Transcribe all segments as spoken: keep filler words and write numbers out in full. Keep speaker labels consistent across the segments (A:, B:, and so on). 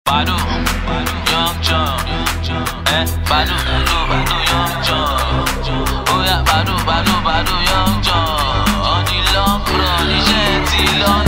A: Badu, Young John, eh? Badu, Badu, Badu, Young John. Oh yeah, Badu, Badu, Badu, Young John. On the long run, iṣẹ́ ti long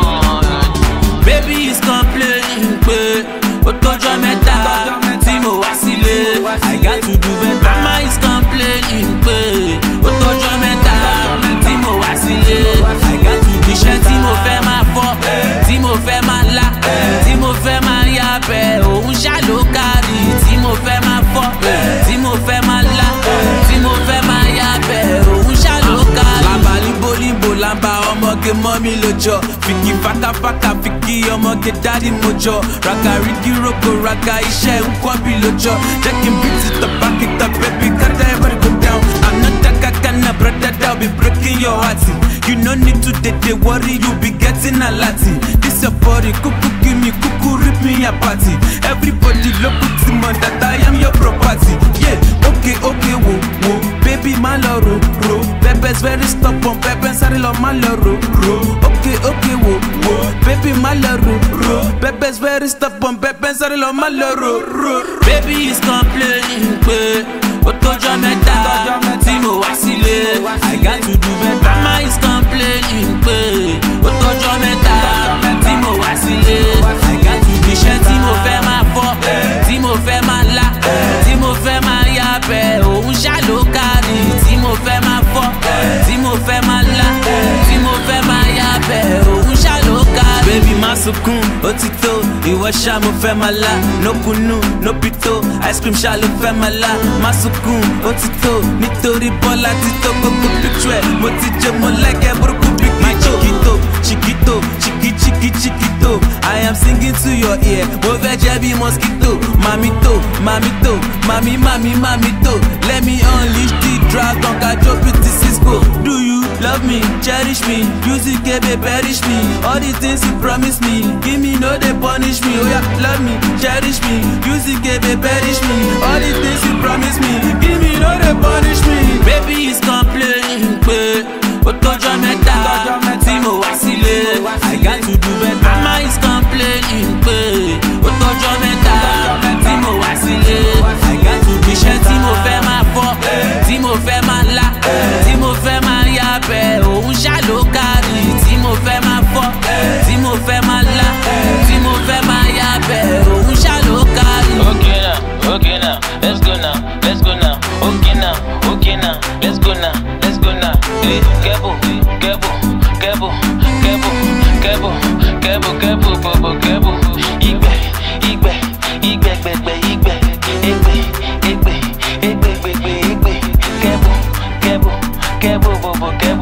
A: gone. Baby is complaining pé ó tọ́jọ́ mẹ́ta tí mo wá sílé. I got to do better. Mama is complaining pé ó tọ́jọ́ mẹ́ta tí mo wá sílé. I got to do iṣẹ́ tí mo fẹ́ máa fọ́, tí mo fẹ́ máa lá, tí mo fẹ́ máa yá bẹ́ẹ̀. Òun ṣá ló kárí tí mo fẹ́ máa fọ́, tí mo fẹ́ máa lá, tí mo fẹ́ máa yá bẹ́ẹ̀. Òun ṣá ló kárí. Làbà líbo-líbo làbà ọmọge mọ́ mi lójọ́. Fìkì fàkàfàkà fìkì ọmọge dádì mojọ́. Raga rígí roko raga iṣẹ́ ń kọ́ bí lójọ́. Jẹ́ kí n beat it up, back it up, baby, kata everybody go down. I'm not that kakana, brother, that be breaking your heart. You no need to dey dey worry, you be getting a Latin. This your body, kuku give me, kuku rip me apart. Everybody look to me that I am your property. Yeah, okay, okay, whoa, whoa, baby, my loro, ro. Pepe's very stubborn, Pepe's sorry, love my loro, ro. Okay, okay, whoa, whoa, baby, my loro, ro. Pepe's very stubborn, Pepe's sorry, love my loro, ro. Baby is complaining, but ó tọ́jọ́ mẹ́ta tí mo wá sílé. I got to do better. Mama is complaining pé ó tọ́jọ́ mẹ́ta tí mo wá sílé. I got to do iṣẹ́ tí mo fẹ́ máa fọ́, tí mo fẹ́ máa lá, tí mo fẹ́ máa yá bẹ́ẹ̀. Òun ṣá ló kárí tí mo fẹ́ máa fọ́, tí mo fẹ́ máa lá, tí mo fẹ́ máa yá bẹ́ẹ̀. Òun ṣá ló kárí. Baby má sunkún, ó ti tó, ìwọ ṣá mo fẹ́ máa lá. No kunu, no pito, ice cream ṣá ló fẹ́ máa lá. Má sunkún, ó ti tó, nítorí Bọ́lá ti tó gbogbo picture ẹ̀. Mo ti jẹ́ mo lẹ́gẹ̀ẹ́ burúkú bí my chiquito, chiquito, chiqui chiqui chiquito. I am singing to your ear, mo fẹ́ jẹ́ bí mosquito. Mamito, mamito, mami mami mamito. Let me unleash the dragon, kajo beauty Cisco. Do you love me, cherish me, music ebe perish me. All the things you promise me, give me no dey punish me. Oh yeah, love me, cherish me, music ebe perish me. All the things you promise me, give me no dey punish me. Baby is complaining pé ó tọ́jọ́ mẹ́ta tí mo wá sílé. I got to do better. Mama is complaining pé ó tọ́jọ́ mẹ́ta tí mo wá sílé. I got to do iṣẹ́ tí mo fẹ́ máa fọ́, tí mo fẹ́ máa lá, tí mo fẹ́ máa yá bẹ́ẹ̀. Òun ṣá ló kárí tí mo fẹ́ máa fọ́, tí mo fẹ́ máa lá, tí mo fẹ́ máa yá bẹ́ẹ̀. Òun ṣá ló kárí. Okay now, okay now, let's go now, let's go now. Okay now, okay now, let's go now, let's go now. Hey, careful, careful, careful, careful, careful, careful, careful, careful, careful. Igbe, igbe, igbe, igbe, igbe, igbe, igbe, igbe, igbe, igbe, igbe. Careful, careful, careful, careful.